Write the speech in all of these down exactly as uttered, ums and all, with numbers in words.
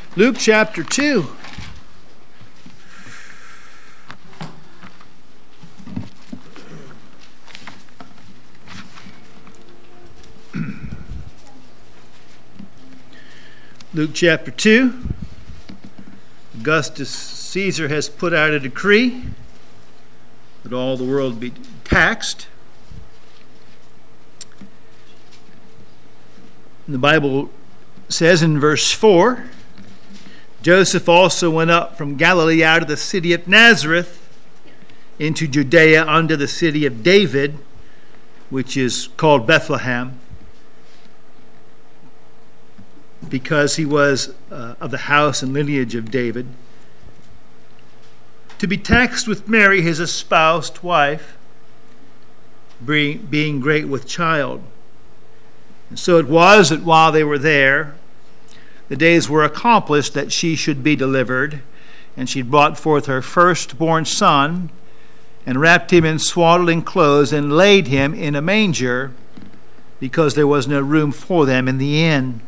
Luke chapter two. Luke chapter two. Augustus Caesar has put out a decree that all the world be taxed. And the Bible says in verse four, Joseph also went up from Galilee out of the city of Nazareth into Judea unto the city of David, which is called Bethlehem, because he was uh, of the house and lineage of David, to be taxed with Mary, his espoused wife, being great with child. And so it was that while they were there, the days were accomplished that she should be delivered, and she brought forth her firstborn son, and wrapped him in swaddling clothes, and laid him in a manger, because there was no room for them in the inn.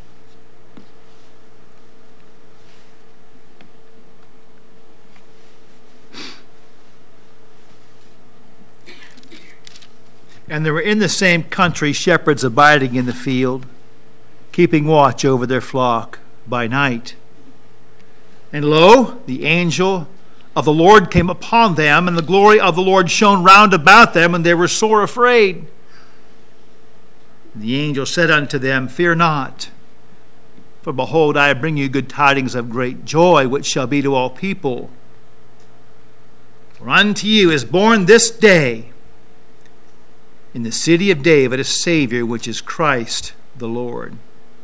And there were in the same country shepherds abiding in the field, keeping watch over their flock by night. And lo, the angel of the Lord came upon them, and the glory of the Lord shone round about them, and they were sore afraid. And the angel said unto them, Fear not, for behold, I bring you good tidings of great joy, which shall be to all people. For unto you is born this day in the city of David a Savior, which is Christ the Lord.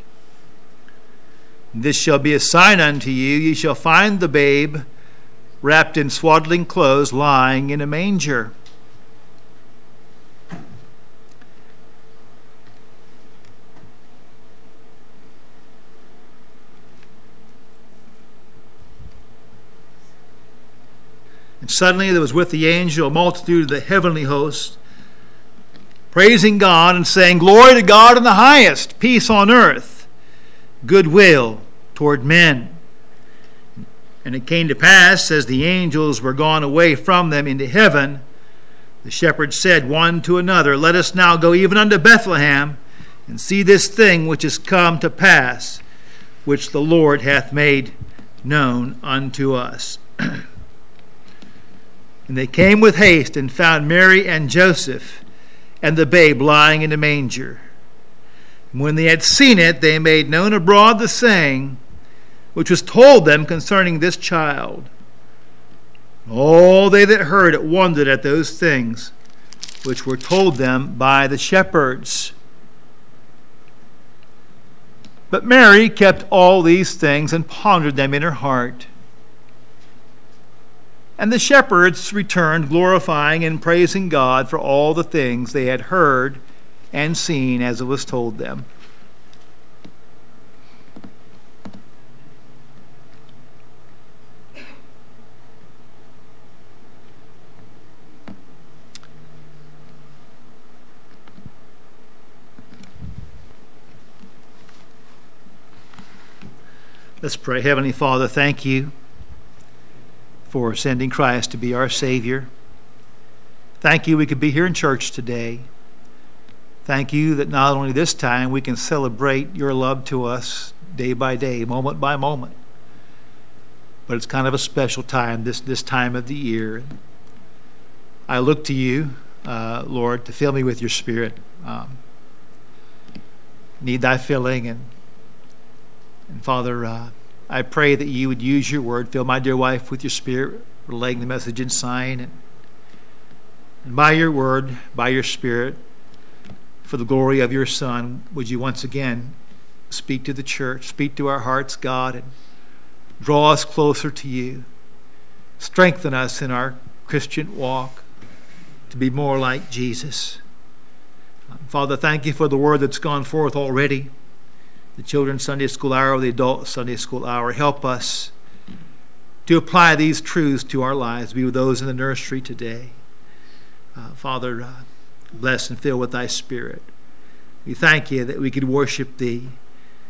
This shall be a sign unto you, ye shall find the babe wrapped in swaddling clothes, lying in a manger. And suddenly there was with the angel a multitude of the heavenly host, praising God and saying, Glory to God in the highest, peace on earth, goodwill toward men. And it came to pass, as the angels were gone away from them into heaven, the shepherds said one to another, Let us now go even unto Bethlehem, and see this thing which is come to pass, which the Lord hath made known unto us. And they came with haste, and found Mary and Joseph, and the babe lying in a manger. And when they had seen it, they made known abroad the saying which was told them concerning this child. All they that heard it wondered at those things which were told them by the shepherds. But Mary kept all these things and pondered them in her heart. And the shepherds returned, glorifying and praising God for all the things they had heard and seen as it was told them. Let's pray. Heavenly Father, thank you for sending Christ to be our Savior. Thank you we could be here in church today. Thank you that not only this time we can celebrate your love to us day by day, moment by moment, but it's kind of a special time, this, this time of the year. I look to you, uh, Lord, to fill me with your Spirit. Um, need thy filling, and, and Father, uh, I pray that you would use your word, fill my dear wife with your Spirit, relaying the message in sign, and, and by your word, by your Spirit, for the glory of your Son, would you once again speak to the church, speak to our hearts, God, and draw us closer to you. Strengthen us in our Christian walk to be more like Jesus. Father, thank you for the word that's gone forth already. The children's Sunday school hour, the adult Sunday school hour. Help us to apply these truths to our lives. Be with those in the nursery today. Uh, Father, uh, bless and fill with thy Spirit. We thank you that we could worship thee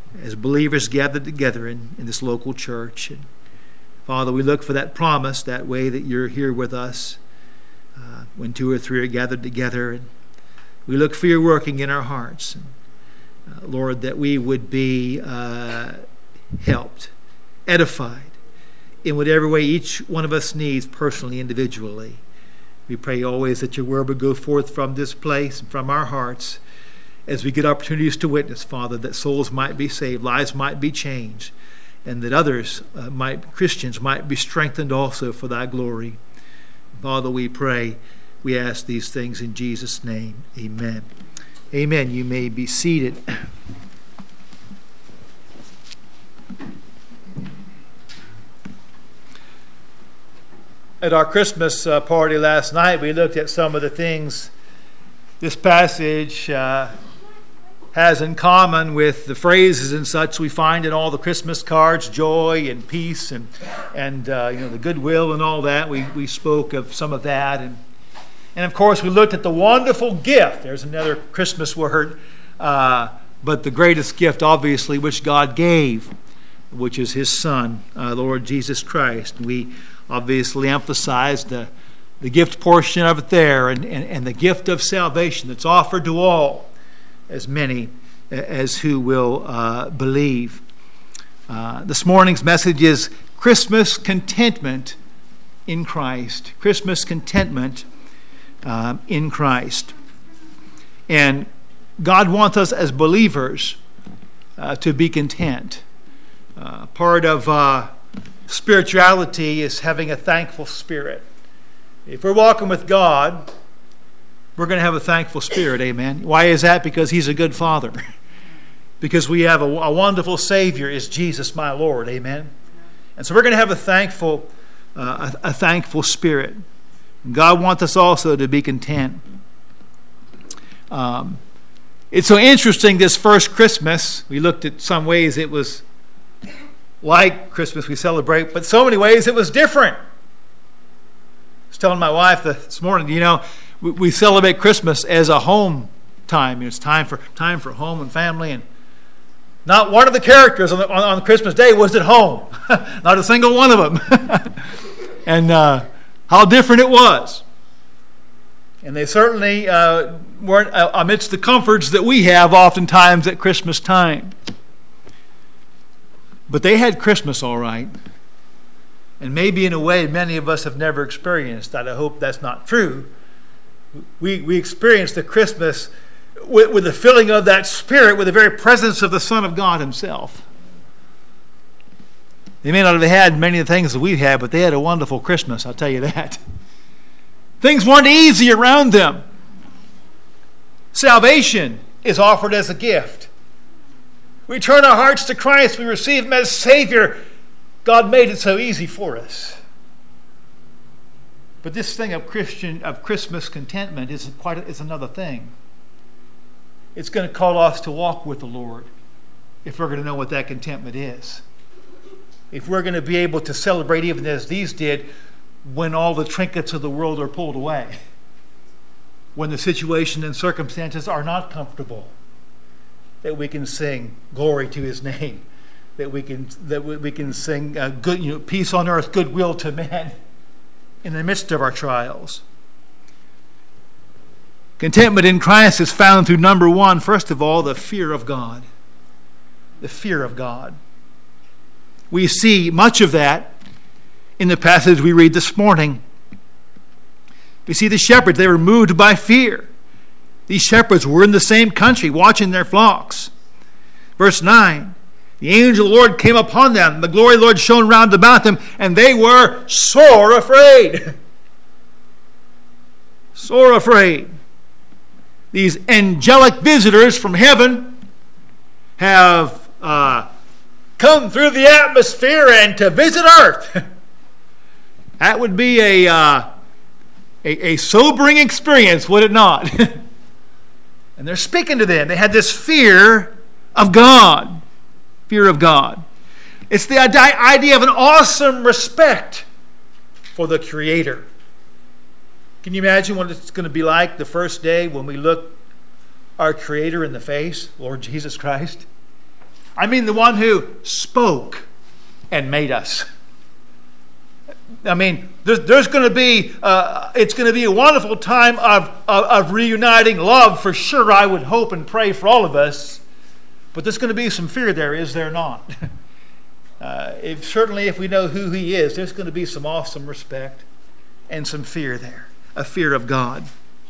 as believers gathered together in, in this local church. And Father, we look for that promise, that way that you're here with us uh, when two or three are gathered together. And we look for your working in our hearts. And, uh, Lord, that we would be uh, helped, edified in whatever way each one of us needs personally, individually. We pray always that your word would go forth from this place and from our hearts as we get opportunities to witness, Father, that souls might be saved, lives might be changed, and that others, uh, might Christians, might be strengthened also for thy glory. Father, we pray, we ask these things in Jesus' name. Amen. Amen. You may be seated. At our Christmas uh, party last night, we looked at some of the things this passage uh, has in common with the phrases and such we find in all the Christmas cards, joy and peace and and uh, you know, the goodwill and all that. We we spoke of some of that, and and of course we looked at the wonderful gift. There's another Christmas word, uh, but the greatest gift, obviously, which God gave, which is His Son, uh, Lord Jesus Christ. We obviously emphasized the, the gift portion of it there, and, and, and the gift of salvation that's offered to all, as many as who will uh, believe. Uh, this morning's message is Christmas contentment in Christ. Christmas contentment uh, in Christ. And God wants us as believers uh, to be content. Uh, part of uh, spirituality is having a thankful spirit. If we're walking with God, we're going to have a thankful spirit, amen. Why is that? Because He's a good Father. Because we have a, a wonderful Savior, is Jesus my Lord, amen. And so we're going to have a thankful, uh, a, a thankful spirit. And God wants us also to be content. Um, it's so interesting, this first Christmas, we looked at some ways it was like Christmas we celebrate, but so many ways it was different. I was telling my wife this morning, you know, we, we celebrate Christmas as a home time. It's time for time for home and family, and not one of the characters on, the, on, on Christmas Day was at home. Not a single one of them. And uh, how different it was. And they certainly uh, weren't amidst the comforts that we have oftentimes at Christmas time. But they had Christmas all right. And maybe in a way many of us have never experienced that. I hope that's not true. We we experienced the Christmas with, with the filling of that Spirit, with the very presence of the Son of God Himself. They may not have had many of the things that we've had, but they had a wonderful Christmas, I'll tell you that. Things weren't easy around them. Salvation is offered as a gift. We turn our hearts to Christ. We receive Him as Savior. God made it so easy for us. But this thing of Christian of Christmas contentment is quite a, is another thing. It's going to call us to walk with the Lord if we're going to know what that contentment is. If we're going to be able to celebrate even as these did when all the trinkets of the world are pulled away, when the situation and circumstances are not comfortable, that we can sing glory to His name, that we can that we can sing uh, good, you know, peace on earth, goodwill to men in the midst of our trials. Contentment in Christ is found through, number one, first of all, the fear of God. The fear of God. We see much of that in the passage we read this morning. We see the shepherds, they were moved by fear. These shepherds were in the same country, watching their flocks. Verse nine, the angel of the Lord came upon them, and the glory of the Lord shone round about them, and they were sore afraid. Sore afraid. These angelic visitors from heaven have uh, come through the atmosphere and to visit earth. That would be a, uh, a, a sobering experience, would it not? And they're speaking to them. They had this fear of God. Fear of God. It's the idea of an awesome respect for the Creator. Can you imagine what it's going to be like the first day when we look our Creator in the face, Lord Jesus Christ? I mean the one who spoke and made us. I mean, there's, there's going to be, uh, it's going to be a wonderful time of, of, of reuniting love for sure, I would hope and pray for all of us. But there's going to be some fear there, is there not? uh, if, certainly if we know who he is, there's going to be some awesome respect and some fear there, a fear of God.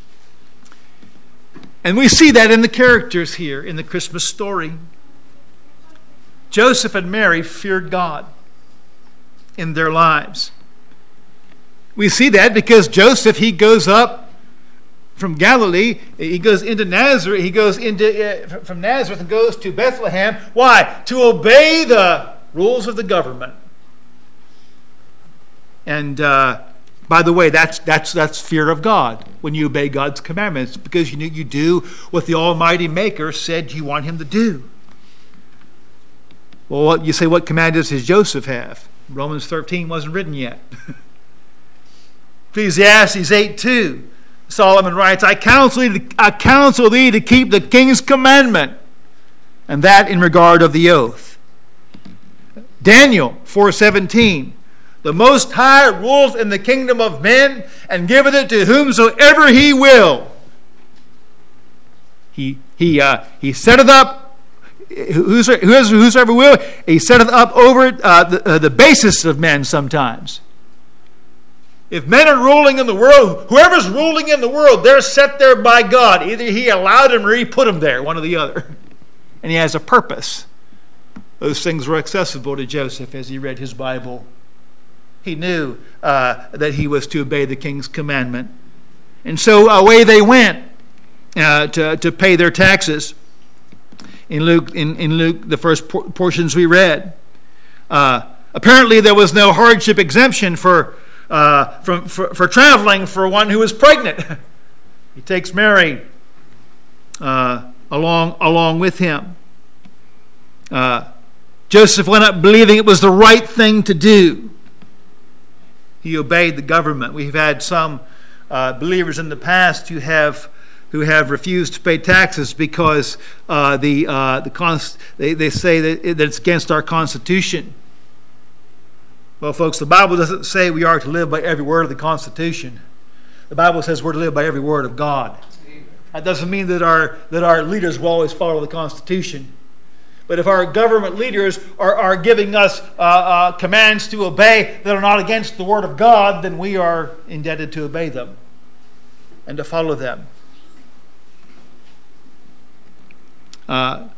And we see that in the characters here in the Christmas story. Joseph and Mary feared God in their lives. We see that because Joseph, he goes up from Galilee, he goes into Nazareth, he goes into uh, from Nazareth and goes to Bethlehem. Why? To obey the rules of the government. And uh, by the way, that's that's that's fear of God when you obey God's commandments, because you know you do what the Almighty Maker said you want him to do. Well, what, you say, what commandments does Joseph have? Romans thirteen wasn't written yet. Ecclesiastes eight two, Solomon writes, I counsel, thee to, I counsel thee to keep the king's commandment, and that in regard of the oath. Daniel four seventeen, the Most High rules in the kingdom of men, and giveth it to whomsoever he will. He he uh, he setteth up whosoever, whosoever will. He setteth up over uh, the, uh, the basis of men sometimes. If men are ruling in the world, whoever's ruling in the world, they're set there by God. Either he allowed them or he put them there, one or the other. And he has a purpose. Those things were accessible to Joseph as he read his Bible. He knew uh, that he was to obey the king's commandment. And so away they went uh, to, to pay their taxes. In Luke, in, in Luke, the first por- portions we read. Uh, apparently there was no hardship exemption for Uh, from, for, for traveling for one who is pregnant. He takes Mary uh, along, along with him. Uh, Joseph went up believing it was the right thing to do. He obeyed the government. We've had some uh, believers in the past who have who have refused to pay taxes because uh, the uh, the const- they, they say that, it, that it's against our Constitution. Well, folks, the Bible doesn't say we are to live by every word of the Constitution. The Bible says we're to live by every word of God. That doesn't mean that our that our leaders will always follow the Constitution. But if our government leaders are, are giving us uh, uh, commands to obey that are not against the Word of God, then we are indebted to obey them and to follow them. Uh,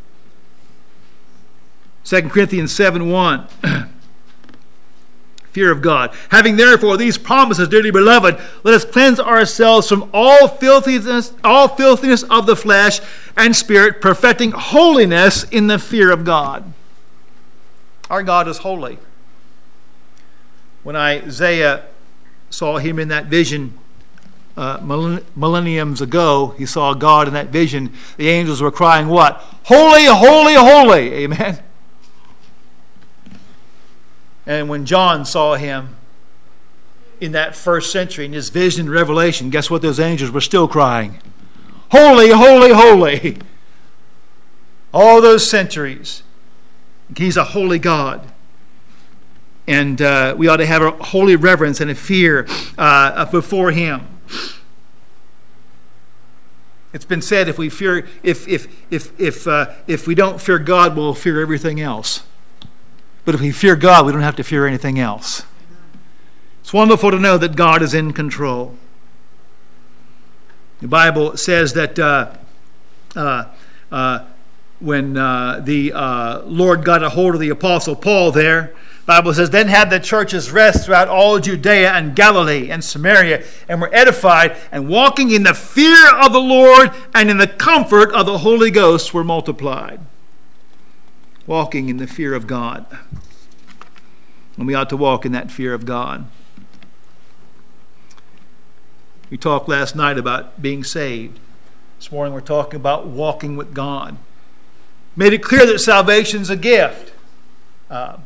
Second Corinthians seven one. Fear of God. Having therefore these promises, dearly beloved, let us cleanse ourselves from all filthiness, all filthiness of the flesh and spirit, perfecting holiness in the fear of God. Our God is holy. When Isaiah saw him in that vision uh, millenniums ago, he saw God in that vision. The angels were crying, what? Holy, holy, holy. Amen. And when John saw him in that first century, in his vision and revelation, guess what? Those angels were still crying. Holy, holy, holy. All those centuries. He's a holy God. And uh, we ought to have a holy reverence and a fear uh, before him. It's been said if we fear, if if if if uh, if we don't fear God, we'll fear everything else. But if we fear God, we don't have to fear anything else. It's wonderful to know that God is in control. The Bible says that uh, uh, uh, when uh, the uh, Lord got a hold of the Apostle Paul there, the Bible says, then had the churches rest throughout all Judea and Galilee and Samaria, and were edified, and walking in the fear of the Lord and in the comfort of the Holy Ghost were multiplied. Walking in the fear of God. And we ought to walk in that fear of God. We talked last night about being saved. This morning we're talking about walking with God. Made it clear that salvation is a gift. Uh,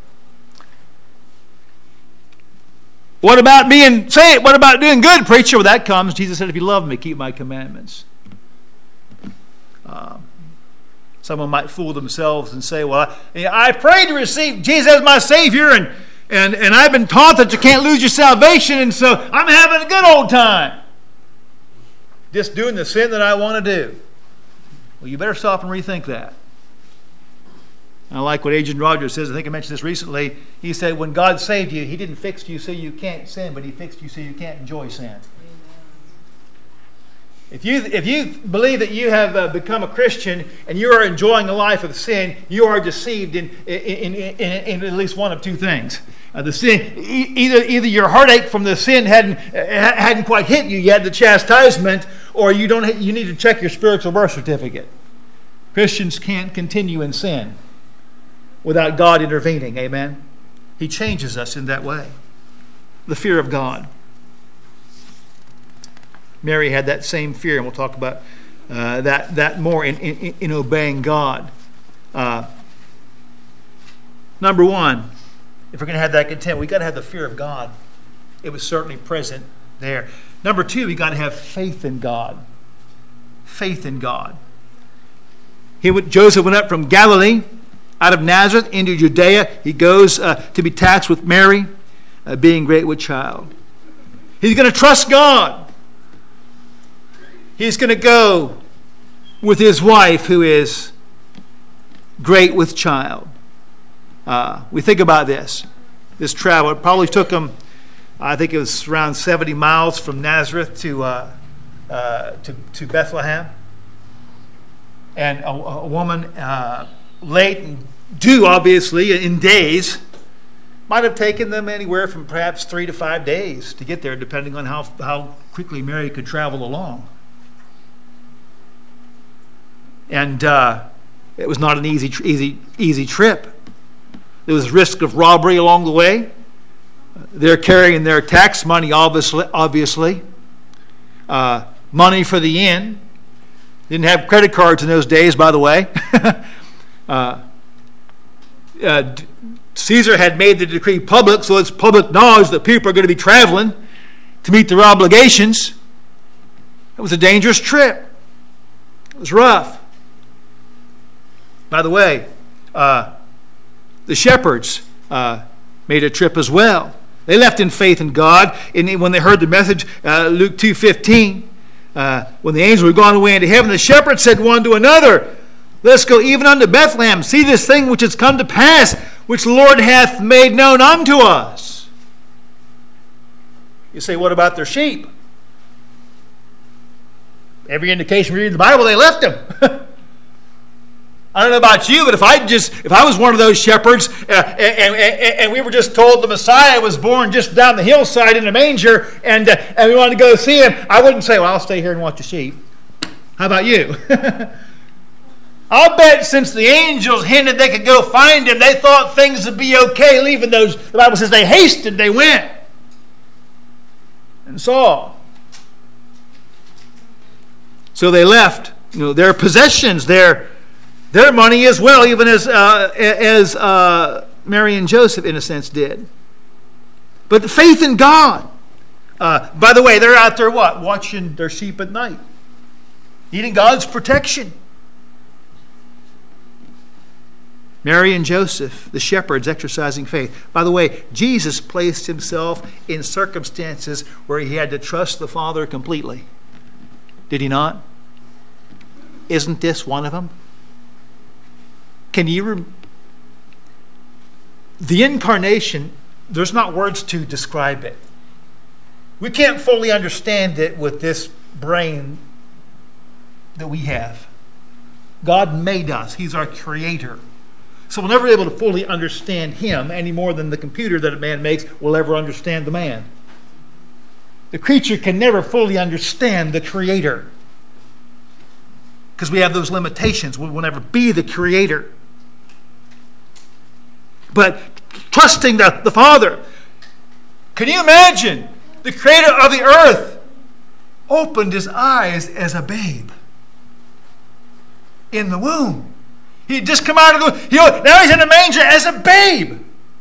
what about being saved? What about doing good, preacher? Well, that comes. Jesus said, if you love me, keep my commandments. Uh, Someone might fool themselves and say, well, I, I prayed to receive Jesus as my Savior, and, and, and I've been taught that you can't lose your salvation, and so I'm having a good old time. Just doing the sin that I want to do. Well, you better stop and rethink that. I like what Adrian Rogers says. I think I mentioned this recently. He said, when God saved you, He didn't fix you so you can't sin, but He fixed you so you can't enjoy sin. If you, if you believe that you have uh, become a Christian and you are enjoying a life of sin, you are deceived in, in, in, in, in at least one of two things. Uh, the sin, e- either, either your heartache from the sin hadn't, uh, hadn't quite hit you yet, the chastisement, or you, don't, you need to check your spiritual birth certificate. Christians can't continue in sin without God intervening. Amen? He changes us in that way. The fear of God. Mary had that same fear, and we'll talk about uh, that that more in, in, in obeying God. Uh, number one, if we're going to have that content, we've got to have the fear of God. It was certainly present there. Number two, we've got to have faith in God. Faith in God. He went, Joseph went up from Galilee, out of Nazareth, into Judea. He goes uh, to be taxed with Mary, uh, being great with child. He's going to trust God. He's going to go with his wife, who is great with child. Uh, we think about this. This travel, it probably took him, I think it was around seventy miles from Nazareth to uh, uh, to, to Bethlehem. And a, a woman uh, late and due, obviously, in days, might have taken them anywhere from perhaps three to five days to get there, depending on how, how quickly Mary could travel along. And uh, it was not an easy, easy, easy trip. There was risk of robbery along the way. They're carrying their tax money, obviously. obviously. Uh, money for the inn. Didn't have credit cards in those days, by the way. uh, uh, Caesar had made the decree public, so it's public knowledge that people are going to be traveling to meet their obligations. It was a dangerous trip. It was rough. By the way, uh, the shepherds uh, made a trip as well. They left in faith in God. And when they heard the message, uh, Luke two fifteen, uh, when the angels were gone away into heaven, the shepherds said one to another, "Let us go even unto Bethlehem, see this thing which has come to pass, which the Lord hath made known unto us." You say, what about their sheep? Every indication we read in the Bible, they left them. I don't know about you, but if I just if I was one of those shepherds uh, and, and, and we were just told the Messiah was born just down the hillside in a manger, and uh, and we wanted to go see him, I wouldn't say, well, I'll stay here and watch the sheep. How about you? I'll bet since the angels hinted they could go find him, they thought things would be okay leaving those. The Bible says they hasted, they went and saw. So they left, you know, their possessions, their Their money as well, even as uh, as uh, Mary and Joseph, in a sense, did. But the faith in God. Uh, by the way, they're out there what? Watching their sheep at night. Needing God's protection. Mary and Joseph, the shepherds, exercising faith. By the way, Jesus placed himself in circumstances where he had to trust the Father completely. Did he not? Isn't this one of them? Can you... Rem- the incarnation, there's not words to describe it. We can't fully understand it with this brain that we have. God made us. He's our creator. So we'll never be able to fully understand him any more than the computer that a man makes will ever understand the man. The creature can never fully understand the creator because we have those limitations. We will never be the creator. But trusting the, the Father. Can you imagine? The creator of the earth opened his eyes as a babe in the womb. He had just come out of the womb. He, now he's in a manger as a babe.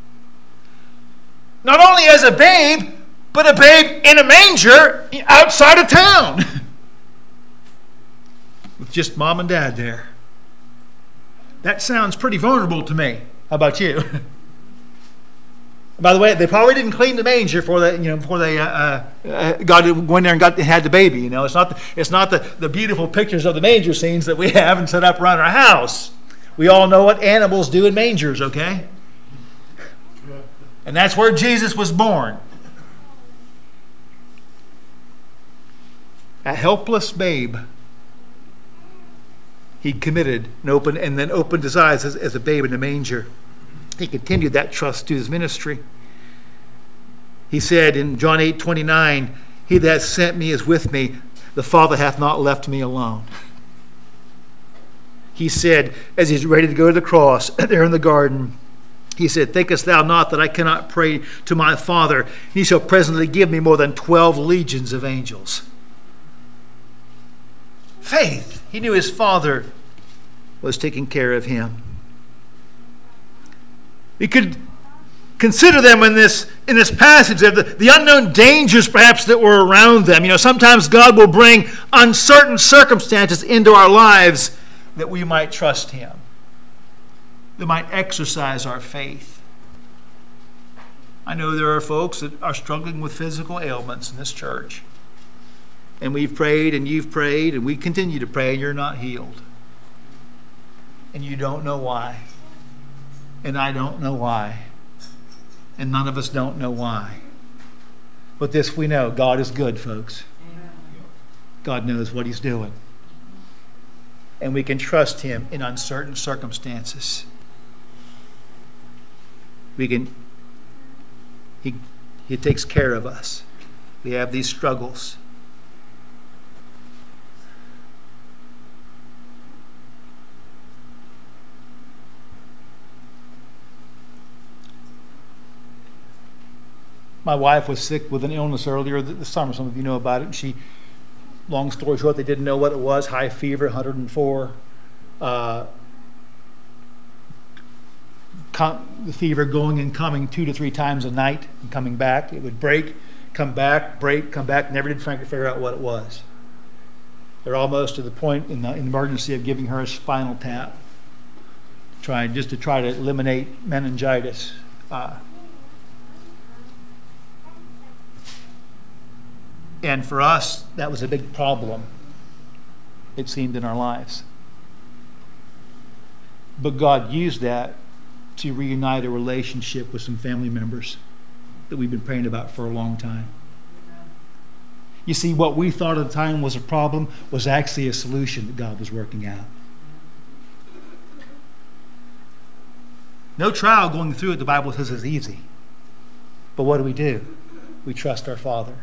Not only as a babe, but a babe in a manger outside of town. With just mom and dad there. That sounds pretty vulnerable to me. How about you? By the way, they probably didn't clean the manger before they, you know, before they uh, uh, got went there and got had the baby. You know, it's not the, it's not the, the beautiful pictures of the manger scenes that we have and set up around our house. We all know what animals do in mangers, okay? And that's where Jesus was born. A helpless babe. He committed and opened and then opened his eyes as, as a babe in a manger. He continued that trust to his ministry. He said in John eight twenty-nine, "He that sent me is with me. The Father hath not left me alone." He said, as he's ready to go to the cross, there in the garden, he said, "Thinkest thou not that I cannot pray to my Father? He shall presently give me more than twelve legions of angels." Faith. He knew his Father was taking care of him. We could consider them in this in this passage, the, the unknown dangers perhaps that were around them. You know, sometimes God will bring uncertain circumstances into our lives that we might trust him, that might exercise our faith. I know there are folks that are struggling with physical ailments in this church. And we've prayed and you've prayed and we continue to pray and you're not healed. And you don't know why. And I don't know why. And none of us don't know why. But this we know, God is good, folks. God knows what he's doing. And we can trust him in uncertain circumstances. We can, he, he takes care of us. We have these struggles. My wife was sick with an illness earlier this summer. Some of you know about it. And she, long story short, they didn't know what it was. High fever, one hundred four. Uh, com- the fever going and coming two to three times a night and coming back. It would break, come back, break, come back. Never did frankly figure out what it was. They're almost to the point in the, in the emergency of giving her a spinal tap, trying just to try to eliminate meningitis. Uh, And for us, that was a big problem, it seemed, in our lives. But God used that to reunite a relationship with some family members that we've been praying about for a long time. You see, what we thought at the time was a problem was actually a solution that God was working out. No trial going through it, the Bible says, is easy. But what do we do? We trust our Father.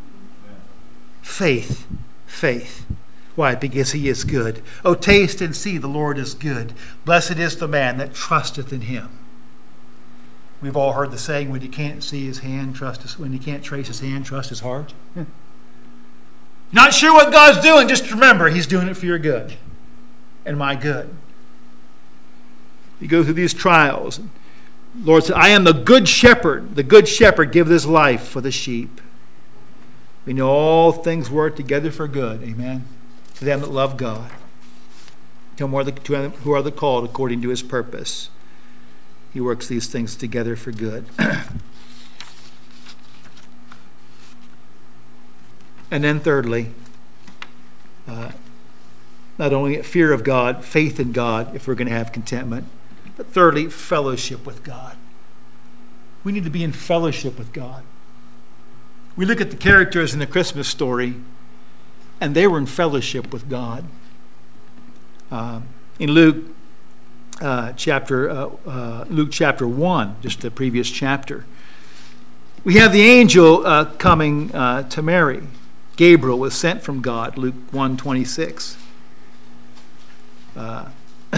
Faith, faith. Why? Because he is good. Oh, taste and see the Lord is good. Blessed is the man that trusteth in him. We've all heard the saying, when you can't see his hand, trust his, when you can't trace his hand, trust his heart. Yeah. Not sure what God's doing, just remember he's doing it for your good and my good. You go through these trials. The Lord said, I am the good shepherd. The good shepherd giveth his life for the sheep. We know all things work together for good. Amen. To them that love God. To them who are the called according to his purpose. He works these things together for good. And then thirdly, uh, not only fear of God, faith in God, if we're going to have contentment, but thirdly, fellowship with God. We need to be in fellowship with God. We look at the characters in the Christmas story, and they were in fellowship with God. Uh, in Luke uh, chapter uh, uh, Luke chapter one, just the previous chapter, we have the angel uh, coming uh, to Mary. Gabriel was sent from God. Luke one twenty-six. Uh,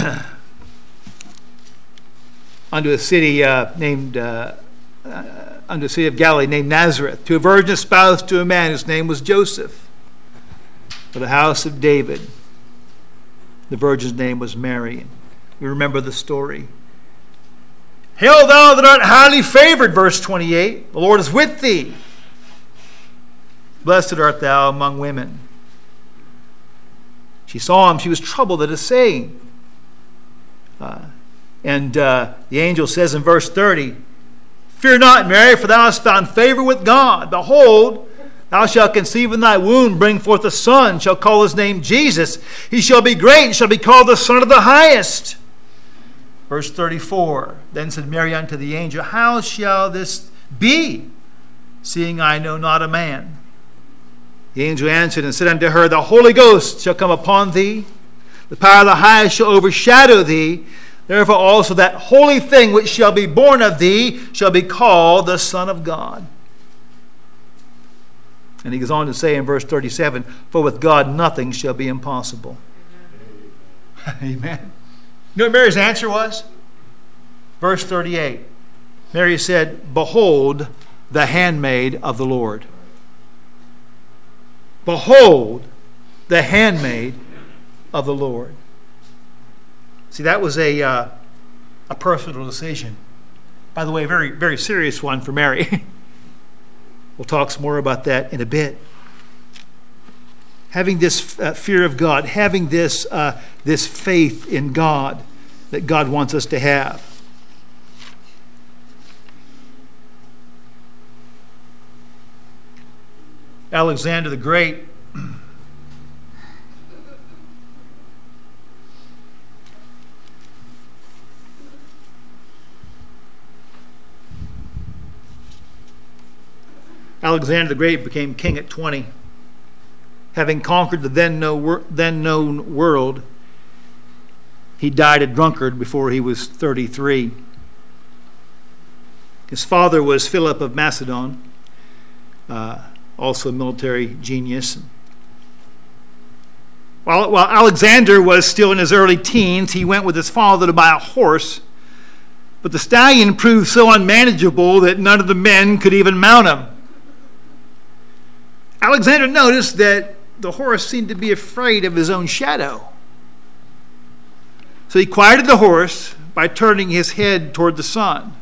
unto a city uh, named. Uh, uh, unto the city of Galilee named Nazareth, to a virgin espoused to a man whose name was Joseph, of the house of David. The virgin's name was Mary. We remember the story. Hail thou that art highly favored, verse twenty-eight. The Lord is with thee. Blessed art thou among women. She saw him. She was troubled at his saying. Uh, and uh, the angel says in verse thirty, "Fear not, Mary, for thou hast found favor with God. Behold, thou shalt conceive in thy womb, bring forth a son, shall call his name Jesus. He shall be great, and shall be called the Son of the Highest." Verse thirty-four, "Then said Mary unto the angel, How shall this be, seeing I know not a man? The angel answered and said unto her, The Holy Ghost shall come upon thee. The power of the Highest shall overshadow thee. Therefore also that holy thing which shall be born of thee shall be called the Son of God." And he goes on to say in verse thirty-seven, "For with God nothing shall be impossible." Amen. You know what Mary's answer was? Verse thirty-eight. Mary said, "Behold, the handmaid of the Lord." Behold, the handmaid of the Lord. See, that was a uh, a personal decision. By the way, a very, very serious one for Mary. We'll talk some more about that in a bit. Having this uh, fear of God, having this uh, this faith in God that God wants us to have. Alexander the Great Alexander the Great became king at twenty. Having conquered the then, no, then known world, he died a drunkard before he was thirty-three. His father was Philip of Macedon, uh, also a military genius. While, while Alexander was still in his early teens, he went with his father to buy a horse, but the stallion proved so unmanageable that none of the men could even mount him. Alexander noticed that the horse seemed to be afraid of his own shadow. So he quieted the horse by turning his head toward the sun.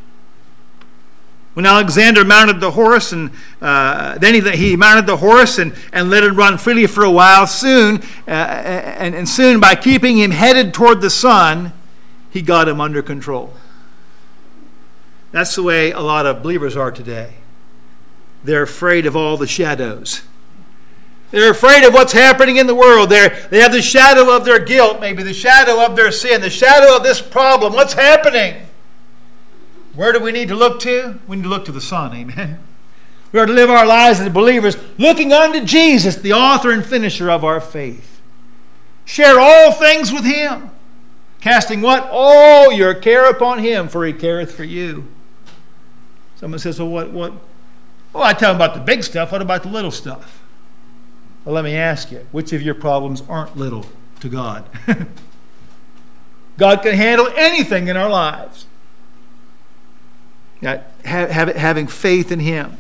When Alexander mounted the horse, and uh, then he, he mounted the horse and, and let it run freely for a while, soon, uh, and, and soon by keeping him headed toward the sun, he got him under control. That's the way a lot of believers are today. They're afraid of all the shadows. They're afraid of what's happening in the world. They're, they have the shadow of their guilt, maybe the shadow of their sin, the shadow of this problem. What's happening? Where do we need to look to? We need to look to the sun, amen? We are to live our lives as believers, looking unto Jesus, the author and finisher of our faith. Share all things with Him, casting what? All your care upon Him, for He careth for you. Someone says, well, what, what? Well, I tell them about the big stuff. What about the little stuff? Well, let me ask you, which of your problems aren't little to God? God can handle anything in our lives. Now, have, have, having faith in Him.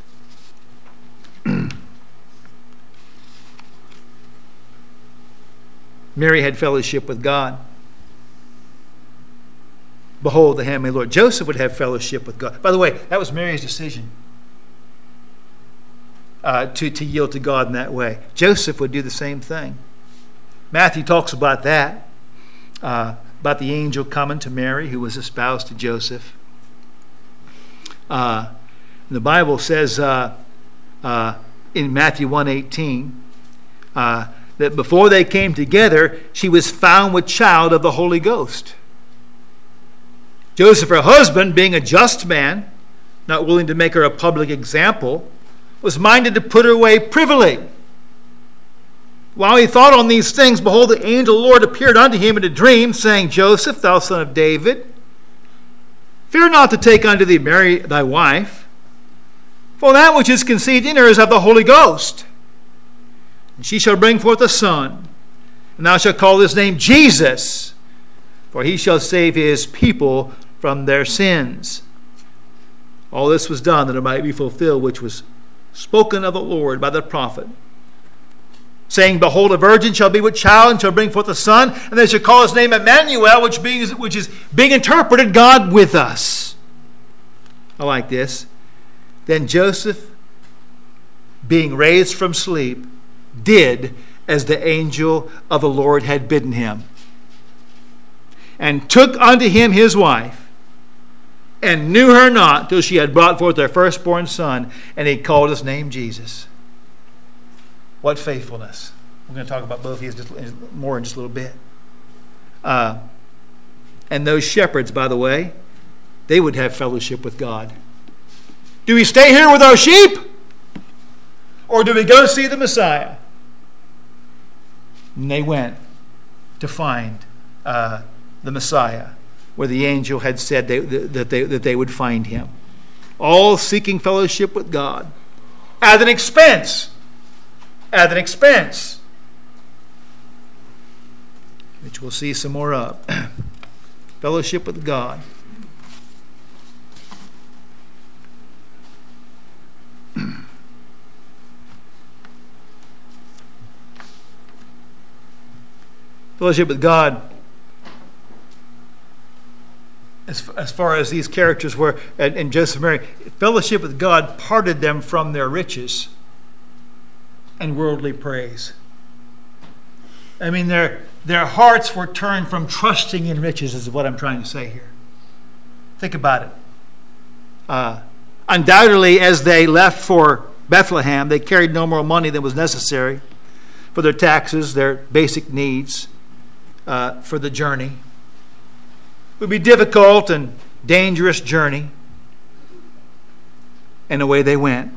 Mary had fellowship with God. Behold, the handmaid of the Lord. Joseph would have fellowship with God. By the way, that was Mary's decision. Uh, to, to yield to God in that way. Joseph would do the same thing. Matthew talks about that, uh, about the angel coming to Mary, who was espoused to Joseph. Uh, the Bible says uh, uh, in Matthew one eighteen uh, that before they came together, she was found with child of the Holy Ghost. Joseph, her husband, being a just man, not willing to make her a public example, was minded to put her away privily. While he thought on these things, behold, the angel of the Lord appeared unto him in a dream, saying, Joseph, thou son of David, fear not to take unto thee Mary thy wife, for that which is conceived in her is of the Holy Ghost. And she shall bring forth a son, and thou shalt call his name Jesus, for he shall save his people from their sins. All this was done that it might be fulfilled, which was spoken of the Lord by the prophet, saying, Behold, a virgin shall be with child, and shall bring forth a son, and they shall call his name Emmanuel, which, being, which is being interpreted, God with us. I like this. Then Joseph, being raised from sleep, did as the angel of the Lord had bidden him. and took unto him his wife, and knew her not till she had brought forth their firstborn son, and he called his name Jesus. What faithfulness. We're going to talk about both of these just more in just a little bit. Uh, and those shepherds, by the way, they would have fellowship with God. Do we stay here with our sheep? Or do we go see the Messiah? And they went to find uh, the Messiah, where the angel had said they, that, they, that they would find him. All seeking fellowship with God. At an expense. At an expense. Which we'll see some more of. Fellowship with God. Fellowship with God, as, as far as these characters were, and, and Joseph and Mary, fellowship with God parted them from their riches and worldly praise. I mean, their, their hearts were turned from trusting in riches, is what I'm trying to say here. Think about it. Uh, undoubtedly, as they left for Bethlehem, they carried no more money than was necessary for their taxes, their basic needs. Uh, for the journey. It would be a difficult and dangerous journey. And away they went.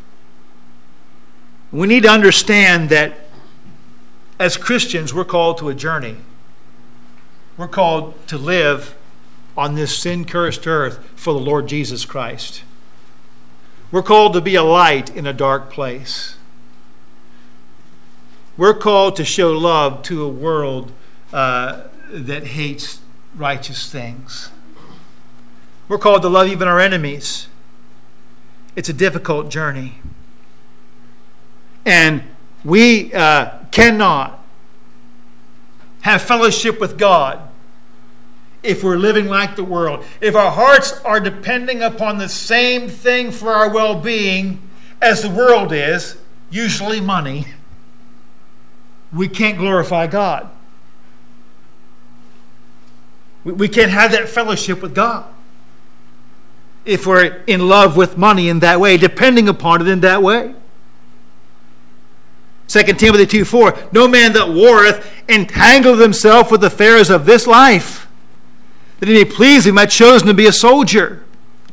We need to understand that as Christians, we're called to a journey. We're called to live on this sin-cursed earth for the Lord Jesus Christ. We're called to be a light in a dark place. We're called to show love to a world Uh, that hates righteous things. We're called to love even our enemies. It's a difficult journey. And we uh, cannot have fellowship with God if we're living like the world. If our hearts are depending upon the same thing for our well-being as the world is, usually money, we can't glorify God. We can't have that fellowship with God if we're in love with money in that way, depending upon it in that way. Second Timothy two four, no man that warreth entangleth himself with the affairs of this life, that he may please him, hath chosen to be a soldier.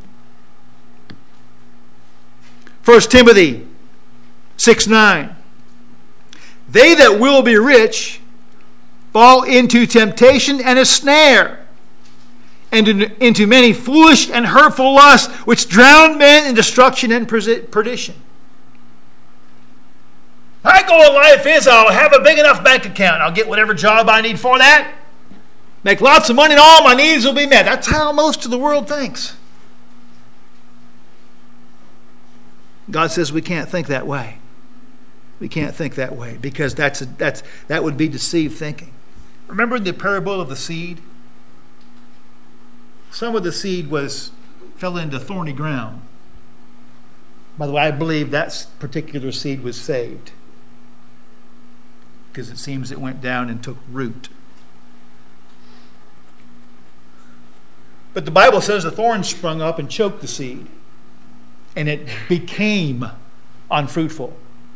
First Timothy six nine, they that will be rich fall into temptation and a snare, and into many foolish and hurtful lusts, which drown men in destruction and perdition. My goal in life is I'll have a big enough bank account. I'll get whatever job I need for that. Make lots of money and all my needs will be met. That's how most of the world thinks. God says we can't think that way. We can't think that way because that's a, that's that would be deceived thinking. Remember the parable of the seed? Some of the seed was fell into thorny ground. By the way, I believe that particular seed was saved because it seems it went down and took root. But the Bible says the thorns sprung up and choked the seed, and it became unfruitful,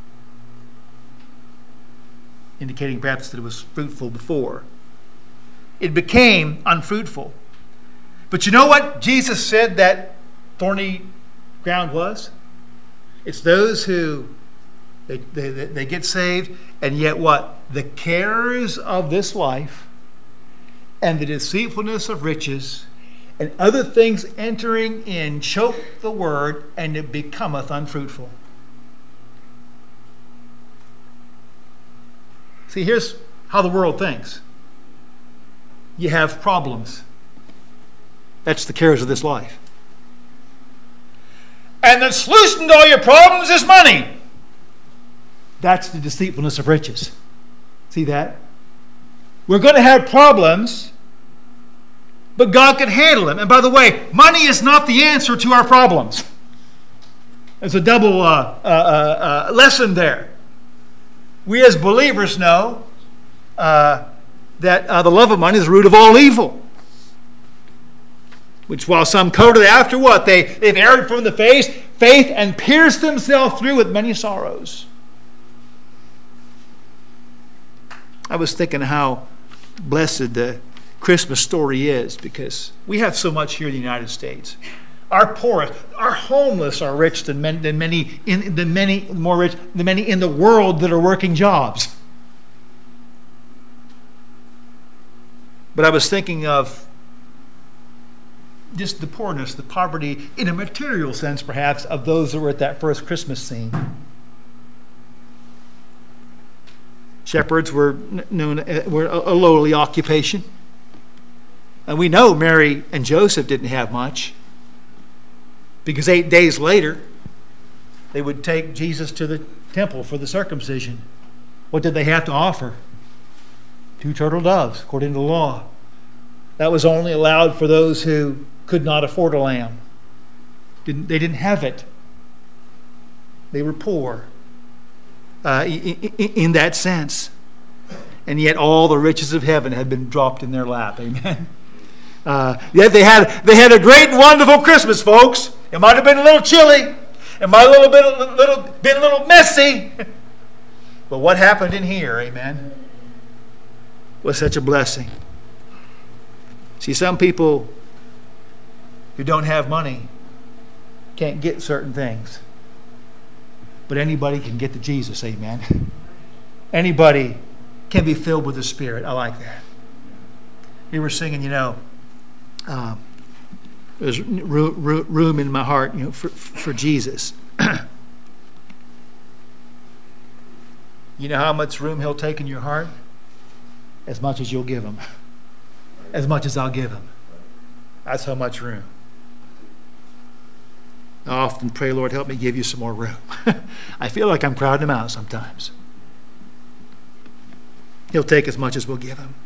indicating perhaps that it was fruitful before. It became unfruitful. But you know what Jesus said that thorny ground was? It's those who, they, they, they get saved, and yet what? The cares of this life and the deceitfulness of riches and other things entering in choke the word, and it becometh unfruitful. See, here's how the world thinks. You have problems. That's the cares of this life. And the solution to all your problems is money. That's the deceitfulness of riches. See that? We're going to have problems, but God can handle them. And by the way, money is not the answer to our problems. There's a double uh, uh, uh, uh, lesson there. We as believers know uh, that uh, the love of money is the root of all evil. which while some coveted after what? They, they've erred from the face, faith and pierced themselves through with many sorrows. I was thinking how blessed the Christmas story is, because we have so much here in the United States. Our poorest, our homeless are rich than many, than many, in, than many more rich than many in the world that are working jobs. But I was thinking of just the poorness, the poverty, in a material sense, perhaps, of those that were at that first Christmas scene. Shepherds were known were a lowly occupation, and we know Mary and Joseph didn't have much, because eight days later they would take Jesus to the temple for the circumcision. What did they have to offer? Two turtle doves, according to the law. That was only allowed for those who could not afford a lamb. Didn't, they didn't have it. They were poor uh, in, in that sense. And yet all the riches of heaven had been dropped in their lap. Amen. Uh, yet they had they had a great and wonderful Christmas, folks. It might have been a little chilly. It might have been a little, little, been a little messy. But what happened in here, amen, was such a blessing. See, some people who don't have money can't get certain things. But anybody can get to Jesus, amen. Anybody can be filled with the Spirit. I like that. We were singing, you know, um, there's room in my heart, you know, for, for Jesus. You know how much room He'll take in your heart? As much as you'll give Him. As much as I'll give Him. That's how much room. I often pray, Lord, help me give you some more room. I feel like I'm crowding Him out sometimes. He'll take as much as we'll give Him.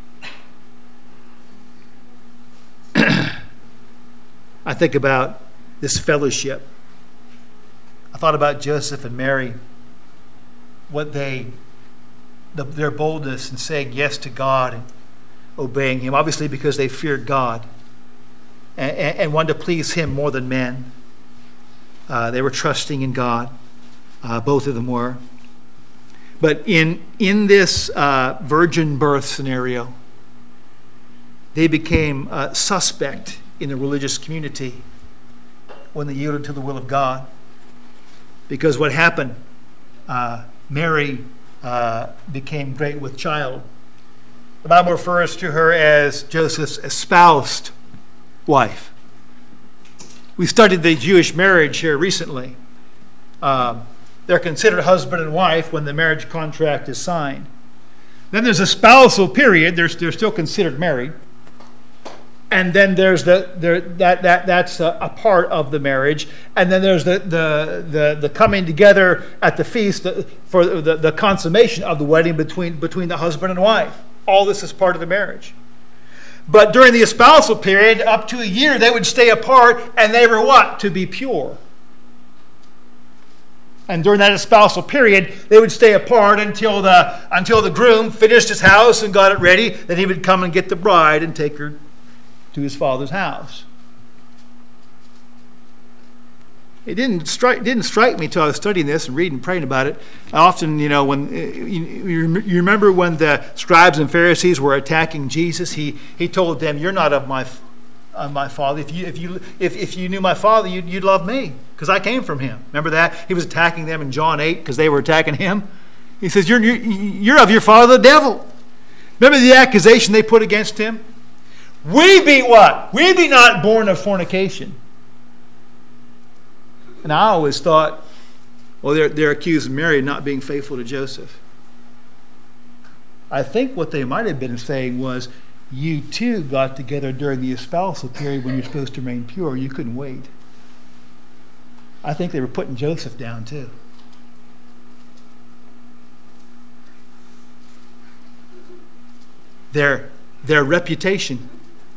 I think about this fellowship. I thought about Joseph and Mary, what they, the, their boldness in saying yes to God and obeying Him, obviously because they feared God and, and, and wanted to please Him more than men. Uh, they were trusting in God. Uh, both of them were. But in, in this uh, virgin birth scenario, they became uh, suspect in the religious community when they yielded to the will of God. Because what happened, uh, Mary uh, became great with child. The Bible refers to her as Joseph's espoused wife. We studied the Jewish marriage here recently. Uh, they're considered husband and wife when the marriage contract is signed. Then there's a spousal period. They're, they're still considered married. And then there's the there, that that that's a, a part of the marriage. And then there's the the the, the coming together at the feast for the, the consummation of the wedding between between the husband and wife. All this is part of the marriage. But during the espousal period, up to a year, they would stay apart, and they were what? To be pure. And during that espousal period, they would stay apart until the until the groom finished his house and got it ready. Then he would come and get the bride and take her to his father's house. It didn't strike didn't strike me until I was studying this and reading and praying about it. I often, you know, when you, you remember when the scribes and Pharisees were attacking Jesus, he he told them, "You're not of my of my Father. If you if you if, if you knew my Father, you'd, you'd love me, because I came from Him." Remember that? He was attacking them in John eight because they were attacking Him. He says, "You're you're, you're of your father, the devil." Remember the accusation they put against Him? We be what? We be not born of fornication. And I always thought, well, they're, they're accusing Mary of not being faithful to Joseph. I think what they might have been saying was, you too got together during the espousal period when you're supposed to remain pure. You couldn't wait. I think they were putting Joseph down too. Their, their reputation,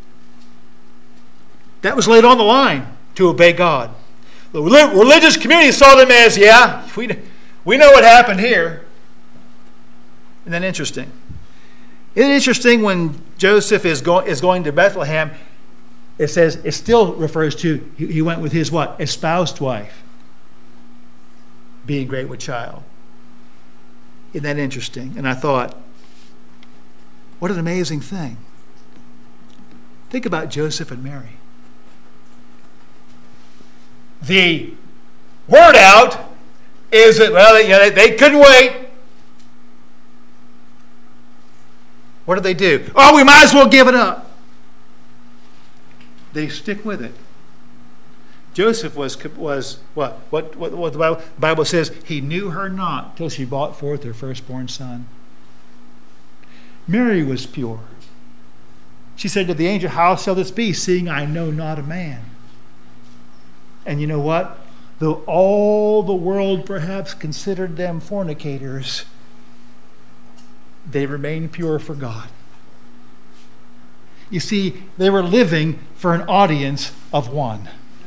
that was laid on the line to obey God. The religious community saw them as, yeah, we, we know what happened here. Isn't that interesting? Isn't it interesting when Joseph is, go, is going to Bethlehem, it says, it still refers to, he, he went with his what? Espoused wife, being great with child. Isn't that interesting? And I thought, what an amazing thing. Think about Joseph and Mary. The word out is that, well, you know, they, they couldn't wait. What did they do? Oh, we might as well give it up. They stick with it. Joseph was, was what? What, what, what the Bible, Bible says, he knew her not till she brought forth her firstborn son. Mary was pure. She said to the angel, how shall this be, seeing I know not a man? And you know what? Though all the world perhaps considered them fornicators, they remained pure for God. You see, they were living for an audience of one.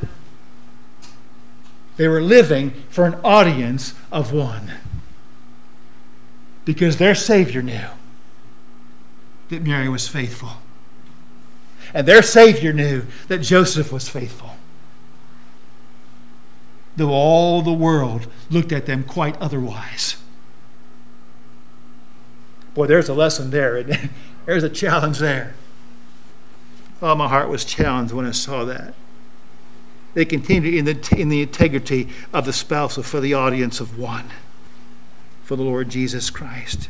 They were living for an audience of one. Because their Savior knew that Mary was faithful. And their Savior knew that Joseph was faithful. Though all the world looked at them quite otherwise. Boy, there's a lesson there. Isn't it? There's a challenge there. Oh, my heart was challenged when I saw that. They continued in the, in the integrity of the spousal for the audience of one, for the Lord Jesus Christ.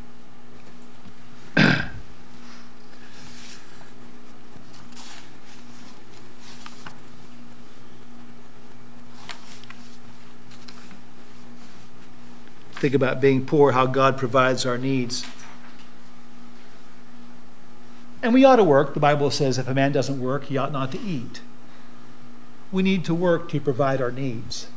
Think about being poor, how God provides our needs. And we ought to work. The Bible says if a man doesn't work, he ought not to eat. We need to work to provide our needs.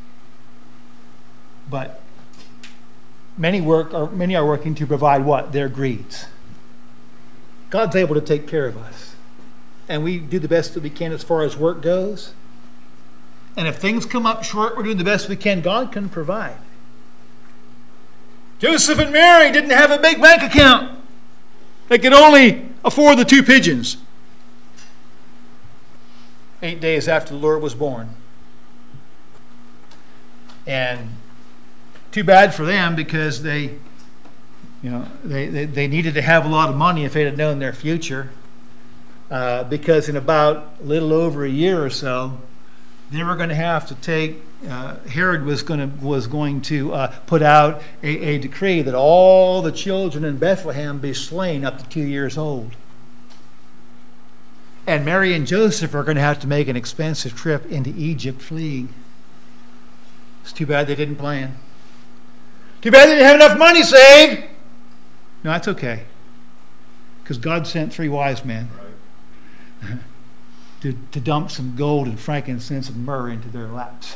But many work or many are working to provide what? Their greeds. God's able to take care of us. And we do the best that we can as far as work goes. And if things come up short, we're doing the best we can. God can provide. Joseph and Mary didn't have a big bank account. They could only afford the two pigeons. Eight days after the Lord was born. And too bad for them because they, you know, they, they, they needed to have a lot of money if they had known their future. Uh, because in about a little over a year or so, they were going to have to take, uh, Herod was going to was going to uh, put out a, a decree that all the children in Bethlehem be slain up to two years old. And Mary and Joseph are going to have to make an expensive trip into Egypt fleeing. It's too bad they didn't plan. Too bad they didn't have enough money saved. No, that's okay. Because God sent three wise men right. to, to dump some gold and frankincense and myrrh into their laps.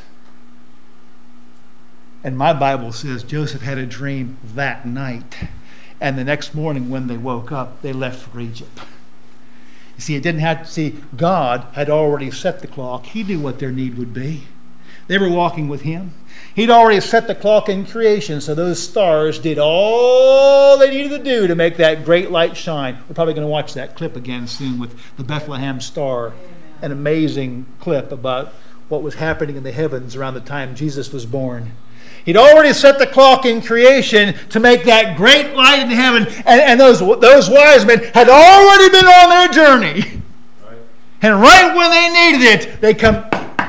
And my Bible says Joseph had a dream that night. And the next morning when they woke up, they left for Egypt. You see, it didn't have to see, God had already set the clock. He knew what their need would be. They were walking with Him. He'd already set the clock in creation, so those stars did all they needed to do to make that great light shine. We're probably going to watch that clip again soon with the Bethlehem star. An amazing clip about what was happening in the heavens around the time Jesus was born. He'd already set the clock in creation to make that great light in heaven. And, and those, those wise men had already been on their journey. Right. And right when they needed it, they come.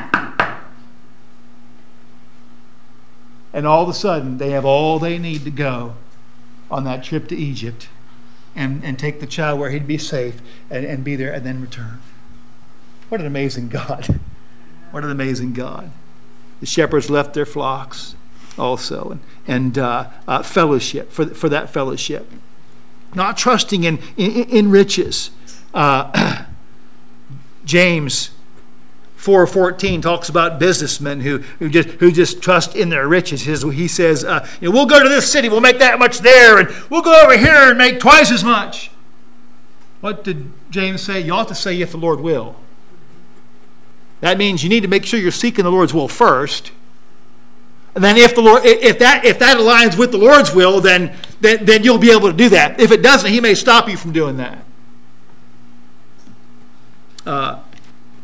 And all of a sudden, they have all they need to go on that trip to Egypt and, and take the child where he'd be safe and, and be there and then return. What an amazing God. What an amazing God. The shepherds left their flocks also, and, and uh, uh, fellowship, for, for that fellowship. Not trusting in, in, in riches. Uh, James four fourteen talks about businessmen who, who, just, who just trust in their riches. His, he says, uh, you know, we'll go to this city, we'll make that much there, and we'll go over here and make twice as much. What did James say? You ought to say, if the Lord will. That means you need to make sure you're seeking the Lord's will first. And then if the Lord, if that if that aligns with the Lord's will, then, then then you'll be able to do that. If it doesn't, He may stop you from doing that. Uh,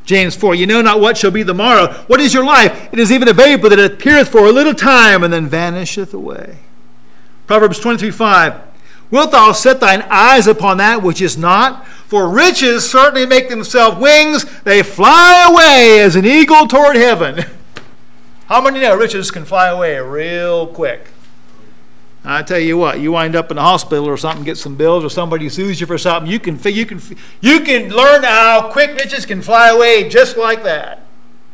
James four, you know not what shall be the morrow. What is your life? It is even a vapor that appeareth for a little time and then vanisheth away. Proverbs twenty-three five, wilt thou set thine eyes upon that which is not? For riches certainly make themselves wings. They fly away as an eagle toward heaven. How many know riches can fly away real quick? I tell you what, you wind up in the hospital or something, get some bills, or somebody sues you for something, you can you can you can learn how quick riches can fly away just like that.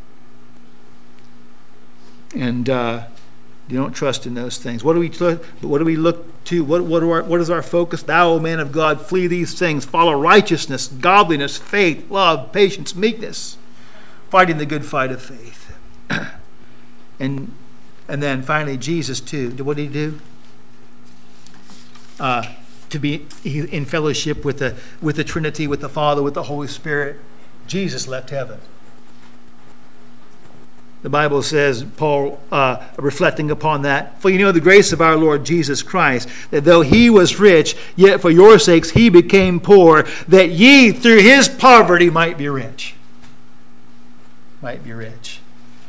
And uh, you don't trust in those things. What do we what do we look to? What what, are our, what is our focus? Thou, O man of God, flee these things. Follow righteousness, godliness, faith, love, patience, meekness, fighting the good fight of faith. and and then finally, Jesus too. What did he do? Uh, to be in fellowship with the with the Trinity, with the Father, with the Holy Spirit. Jesus left heaven. The Bible says, Paul, uh, reflecting upon that, for you know the grace of our Lord Jesus Christ, that though he was rich, yet for your sakes he became poor, that ye through his poverty might be rich. Might be rich.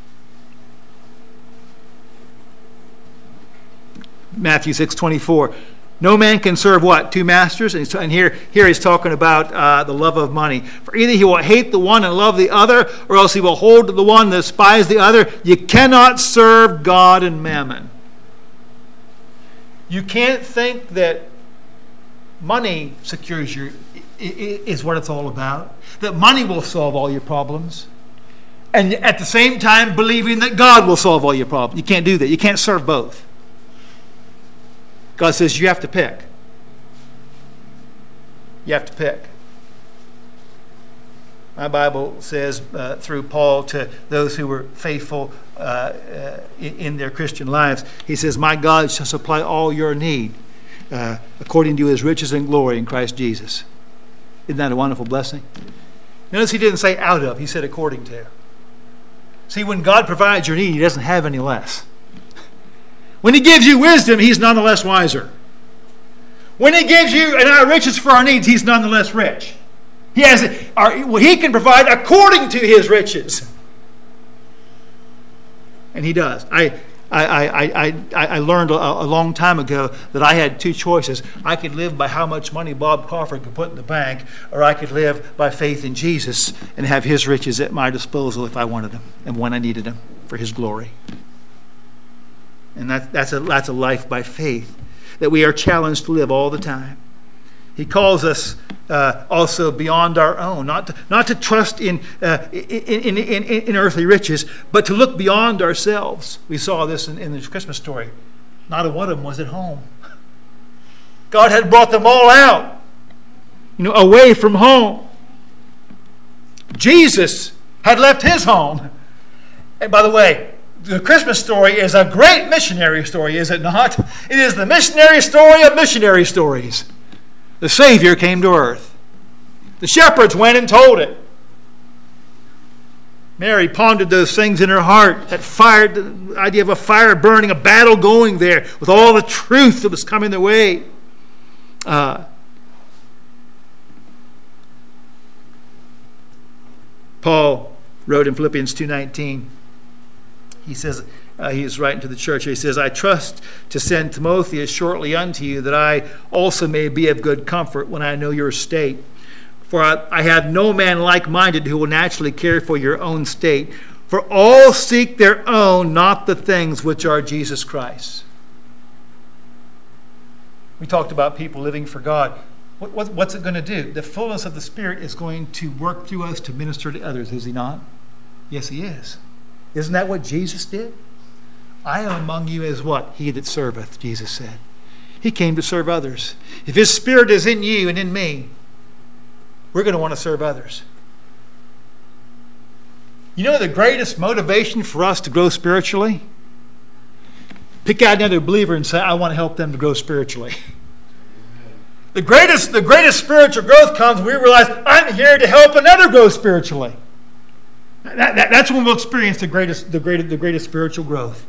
Matthew six twenty-four. No man can serve what? Two masters? And, and here, here he's talking about uh, the love of money. For either he will hate the one and love the other, or else he will hold to the one and despise the other. You cannot serve God and mammon. You can't think that money secures your, is what it's all about. That money will solve all your problems. And at the same time believing that God will solve all your problems. You can't do that. You can't serve both. God says you have to pick. You have to pick. My Bible says uh, through Paul to those who were faithful uh, uh, in their Christian lives, he says, my God shall supply all your need uh, according to his riches and glory in Christ Jesus. Isn't that a wonderful blessing? Notice he didn't say out of, he said according to. See, when God provides your need, he doesn't have any less. When he gives you wisdom, he's nonetheless wiser. When he gives you and our riches for our needs, he's nonetheless rich. He has, our, well, he can provide according to his riches. And he does. I, I, I, I, I learned a, a long time ago that I had two choices. I could live by how much money Bob Crawford could put in the bank, or I could live by faith in Jesus and have his riches at my disposal if I wanted them and when I needed them for his glory. And that, that's, a, that's a life by faith that we are challenged to live all the time. He calls us uh, also beyond our own, not to, not to trust in, uh, in, in, in, in earthly riches, but to look beyond ourselves. We saw this in, in the Christmas story. Not a one of them was at home. God had brought them all out, you know, away from home. Jesus had left his home. And by the way, the Christmas story is a great missionary story, is it not? It is the missionary story of missionary stories. The Savior came to earth. The shepherds went and told it. Mary pondered those things in her heart. That fire, the idea of a fire burning, a battle going there with all the truth that was coming their way. Uh, Paul wrote in Philippians two nineteen. He says, uh, he is writing to the church, he says, I trust to send Timotheus shortly unto you, that I also may be of good comfort when I know your state. For I, I have no man like-minded who will naturally care for your own state. For all seek their own, not the things which are Jesus Christ. We talked about people living for God. What, what, what's it going to do? The fullness of the Spirit is going to work through us to minister to others, is he not? Yes, he is. Isn't that what Jesus did? I am among you as what? He that serveth, Jesus said. He came to serve others. If his Spirit is in you and in me, we're going to want to serve others. You know the greatest motivation for us to grow spiritually? Pick out another believer and say, I want to help them to grow spiritually. The greatest, the greatest spiritual growth comes when we realize, I'm here to help another grow spiritually. That, that, that's when we'll experience the greatest, the greatest, the greatest spiritual growth.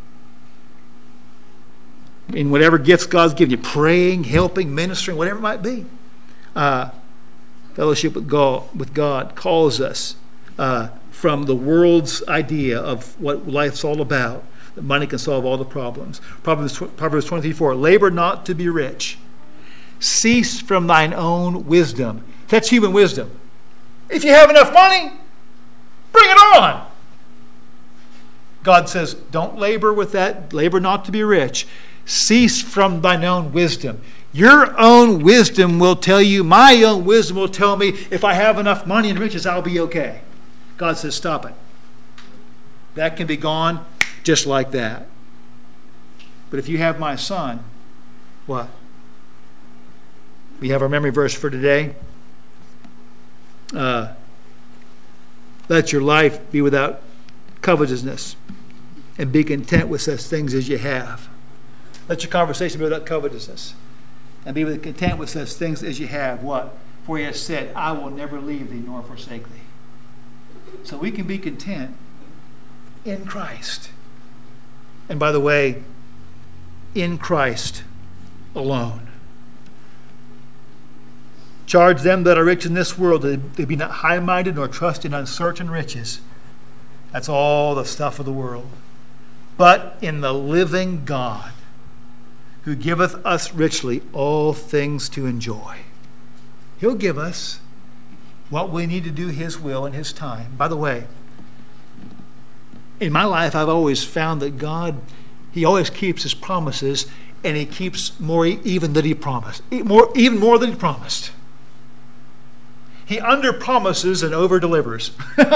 In whatever gifts God's given you, praying, helping, ministering, whatever it might be. Uh, fellowship with God, with God calls us uh, from the world's idea of what life's all about, that money can solve all the problems. Proverbs, Proverbs twenty-three four, labor not to be rich. Cease from thine own wisdom. That's human wisdom. If you have enough money, bring it on. God says, don't labor with that. Labor not to be rich. Cease from thine own wisdom. Your own wisdom will tell you, my own wisdom will tell me, if I have enough money and riches, I'll be okay. God says, stop it. That can be gone just like that. But if you have my son, what? We have our memory verse for today. Uh, let your life be without covetousness, and be content with such things as you have. Let your conversation be without covetousness, and be content with such things as you have. What? For he has said, I will never leave thee nor forsake thee. So we can be content in Christ. And by the way, in Christ alone. Charge them that are rich in this world that they be not high-minded nor trust in uncertain riches. That's all the stuff of the world. But in the living God, who giveth us richly all things to enjoy. He'll give us what we need to do His will in His time. By the way, in my life, I've always found that God, He always keeps His promises, and He keeps more even than He promised. More, even more than He promised. He under-promises and over-delivers.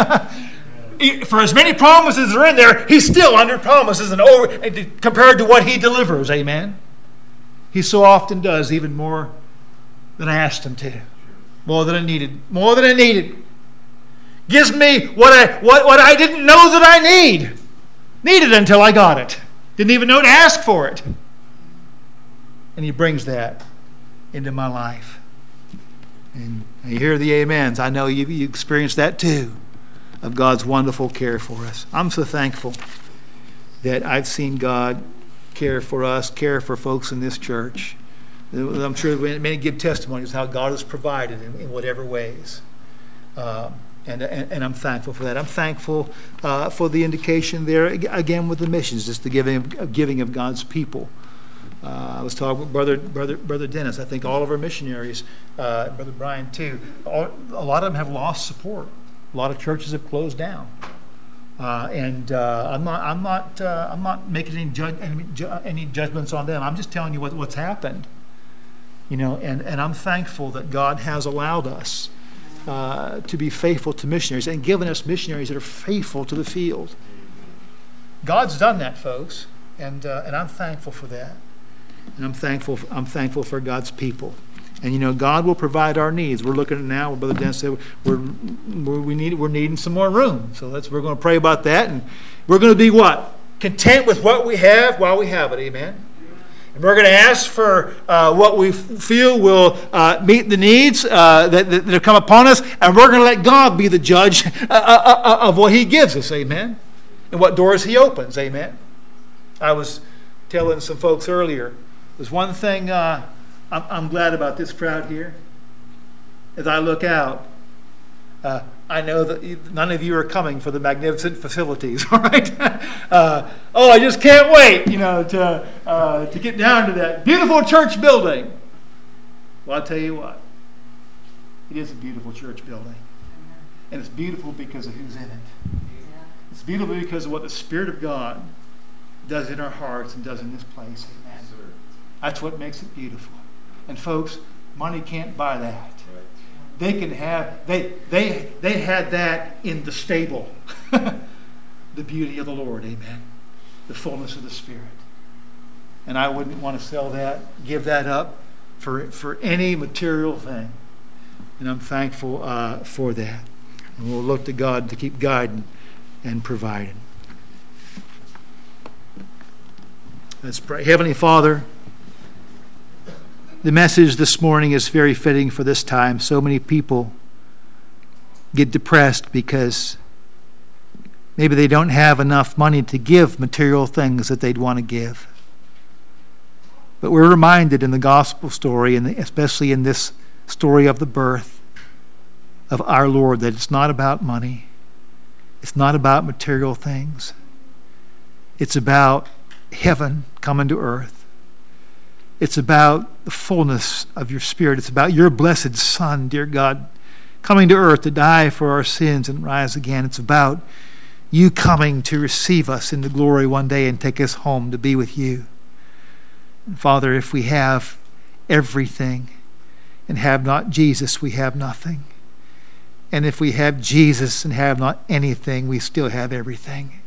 For as many promises are in there, He still under-promises and over compared to what He delivers. Amen? He so often does even more than I asked Him to. More than I needed. More than I needed. Gives me what I what, what I didn't know that I need. Needed until I got it. Didn't even know to ask for it. And He brings that into my life. And you hear the amens. I know you, you experienced that too, of God's wonderful care for us. I'm so thankful that I've seen God care for us, care for folks in this church. I'm sure many give testimonies how God has provided in, in whatever ways. Um, and, and, and I'm thankful for that. I'm thankful uh, for the indication there, again, with the missions, just the giving of, giving of God's people. Uh, I was talking with Brother Brother Brother Dennis. I think all of our missionaries, uh, Brother Brian too, all, a lot of them have lost support. A lot of churches have closed down, uh, and uh, I'm not I'm not uh, I'm not making any, judge, any any judgments on them. I'm just telling you what, what's happened, you know. And, and I'm thankful that God has allowed us uh, to be faithful to missionaries and given us missionaries that are faithful to the field. God's done that, folks, and uh, and I'm thankful for that. And I'm thankful. I'm thankful for God's people, and you know God will provide our needs. We're looking at now. Brother Dennis said we're, we're we need we're needing some more room. So let's we're going to pray about that, and we're going to be what content with what we have while we have it. Amen. And we're going to ask for uh, what we feel will uh, meet the needs uh, that, that that have come upon us, and we're going to let God be the judge uh, uh, of what He gives us. Amen. And what doors He opens. Amen. I was telling some folks earlier. There's one thing uh, I'm, I'm glad about this crowd here. As I look out, uh, I know that none of you are coming for the magnificent facilities, all right? uh, oh, I just can't wait, you know, to uh, to get down to that beautiful church building. Well, I'll tell you what. It is a beautiful church building. And it's beautiful because of who's in it. It's beautiful because of what the Spirit of God does in our hearts and does in this place. Amen. That's what makes it beautiful. And folks, money can't buy that. Right. They can have they they they had that in the stable. The beauty of the Lord, amen. The fullness of the Spirit. And I wouldn't want to sell that, give that up for for any material thing. And I'm thankful uh, for that. And we'll look to God to keep guiding and providing. Let's pray. Heavenly Father, the message this morning is very fitting for this time. So many people get depressed because maybe they don't have enough money to give material things that they'd want to give. But we're reminded in the gospel story, and especially in this story of the birth of our Lord, that it's not about money. It's not about material things. It's about heaven coming to earth. It's about the fullness of your Spirit. It's about your blessed Son, dear God, coming to earth to die for our sins and rise again. It's about you coming to receive us into glory one day and take us home to be with you. And Father, if we have everything and have not Jesus, we have nothing. And if we have Jesus and have not anything, we still have everything.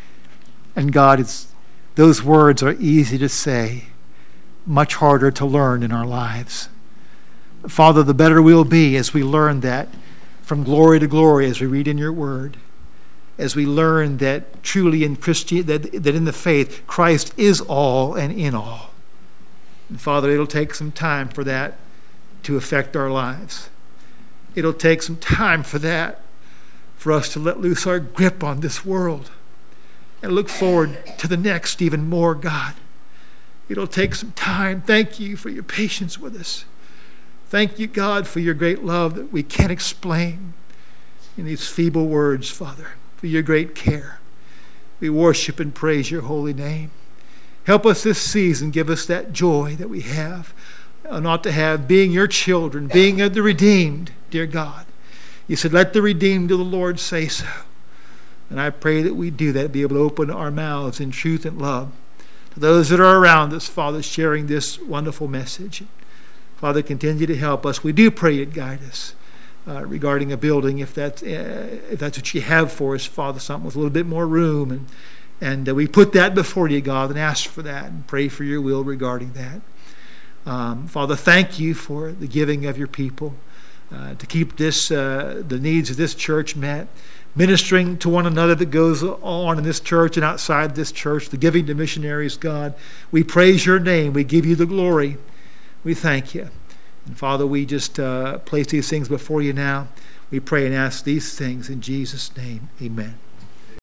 And God, it's, those words are easy to say, much harder to learn in our lives. Father, the better we'll be as we learn that from glory to glory, as we read in your word, as we learn that truly in Christian, that, that in the faith, Christ is all and in all. And Father, it'll take some time for that to affect our lives. It'll take some time for that, for us to let loose our grip on this world and look forward to the next even more, God. It'll take some time. Thank you for your patience with us. Thank you, God, for your great love that we can't explain in these feeble words, Father, for your great care. We worship and praise your holy name. Help us this season. Give us that joy that we have, uh, not to have, being your children, being of the redeemed, dear God. You said, let the redeemed of the Lord say so. And I pray that we do that, be able to open our mouths in truth and love to those that are around us, Father, sharing this wonderful message. Father, continue to help us. We do pray you'd guide us uh, regarding a building, if that's, uh, if that's what you have for us, Father, something with a little bit more room. And, and uh, we put that before you, God, and ask for that and pray for your will regarding that. Um, Father, thank you for the giving of your people uh, to keep this uh, the needs of this church met, ministering to one another that goes on in this church and outside this church, the giving to missionaries, God. We praise your name. We give you the glory. We thank you. And Father, we just uh, place these things before you now. We pray and ask these things in Jesus' name. Amen.